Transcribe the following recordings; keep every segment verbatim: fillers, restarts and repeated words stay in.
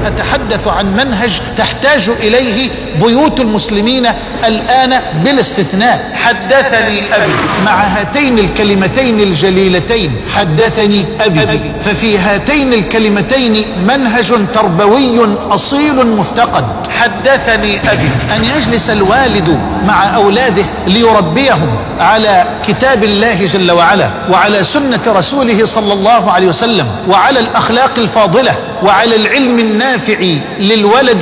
أتحدث عن منهج تحتاج إليه بيوت المسلمين الآن بلا استثناء. حدثني أبي، مع هاتين الكلمتين الجليلتين حدثني أبي، ففي هاتين الكلمتين منهج تربوي أصيل مفتقد. حدثني أبي، أن يجلس الوالد مع أولاده ليربيهم على كتاب الله جل وعلا، وعلى سنة رسوله صلى الله عليه وسلم، وعلى الأخلاق الفاضلة، وعلى العلم النافع للولد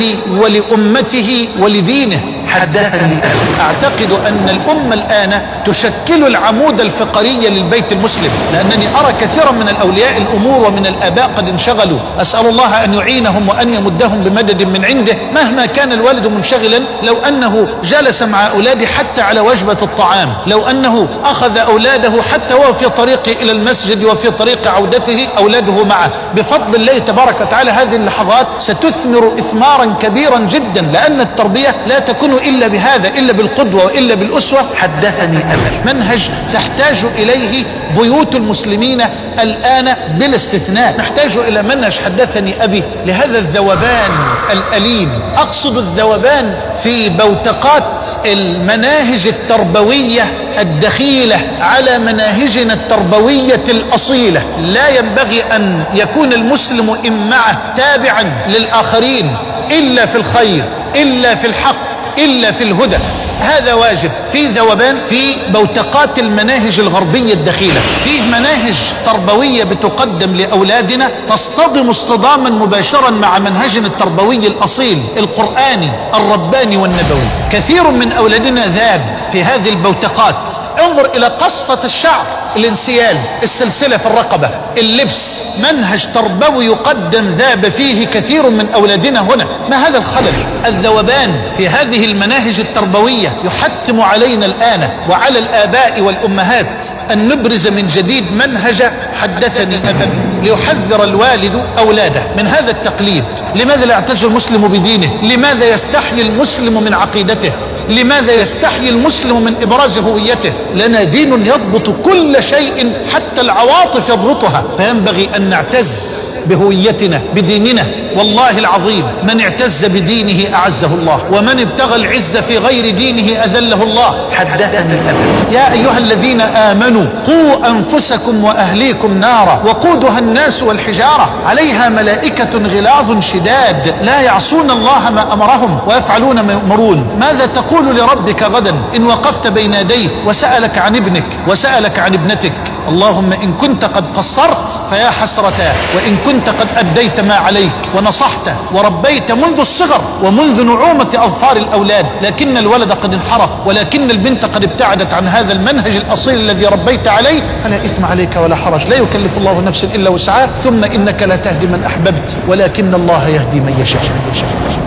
ولأمته ولدينه. حدثني أبي. أعتقد أن الأمة الآن تشكل العمود الفقري للبيت المسلم، لأنني أرى كثيرا من الأولياء الأمور ومن الآباء قد انشغلوا. أسأل الله أن يعينهم وأن يمدهم بمدد من عنده. مهما كان الوالد منشغلا، لو أنه جلس مع أولاده حتى على وجبة الطعام، لو أنه أخذ أولاده حتى وهو في طريقه إلى المسجد وفي طريق عودته أولاده معه، بفضل الله تبارك وتعالى هذه اللحظات ستثمر إثمارا كبيرا جدا، لأن التربية لا تكون إلا بهذا، إلا بالقدوة وإلا بالأسوة. حدثني أبي، منهج تحتاج إليه بيوت المسلمين الآن بلا استثناء. نحتاج إلى منهج حدثني أبي لهذا الذوبان الأليم. أقصد الذوبان في بوتقات المناهج التربوية الدخيلة على مناهجنا التربوية الأصيلة. لا ينبغي أن يكون المسلم إمعة تابعا للآخرين إلا في الخير، إلا في الحق، إلا في الهدى. هذا واجب. في ذوبان في بوتقات المناهج الغربية الدخيلة. فيه مناهج تربوية بتقدم لأولادنا تصطدم اصطداما مباشرا مع منهجنا التربوي الأصيل القرآني الرباني والنبوي. كثير من أولادنا ذاب في هذه البوتقات. انظر إلى قصة الشعر، الانسيال، السلسلة في الرقبة، اللبس، منهج تربوي يقدم ذاب فيه كثير من أولادنا هنا. ما هذا الخلل؟ الذوبان في هذه المناهج التربوية يحتم علينا الآن وعلى الآباء والأمهات أن نبرز من جديد منهج حدثني أبي، ليحذر الوالد أولاده من هذا التقليد. لماذا لا يعتز المسلم بدينه؟ لماذا يستحيي المسلم من عقيدته؟ لماذا يستحيي المسلم من إبراز هويته؟ لنا دين يضبط كل شيء، حتى العواطف يضبطها، فينبغي أن نعتز بهويتنا بديننا. والله العظيم من اعتز بدينه أعزه الله، ومن ابتغى العز في غير دينه أذله الله. حدثني أبي. يا أيها الذين آمنوا قوا أنفسكم وأهليكم نارا وقودها الناس والحجارة عليها ملائكة غلاظ شداد لا يعصون الله ما أمرهم ويفعلون ما يؤمرون. ماذا تقول لربك غدا إن وقفت بين يديه وسألك عن ابنك وسألك عن ابنتك؟ اللهم إن كنت قد قصرت فيا حسرتا، وإن كنت قد أديت ما عليك ونصحت وربيت منذ الصغر ومنذ نعومة أظفار الأولاد، لكن الولد قد انحرف ولكن البنت قد ابتعدت عن هذا المنهج الأصيل الذي ربيت عليه، فلا إثم عليك ولا حرج. لا يكلف الله نفسا إلا وسعها. ثم إنك لا تهدي من أحببت ولكن الله يهدي من يشاء.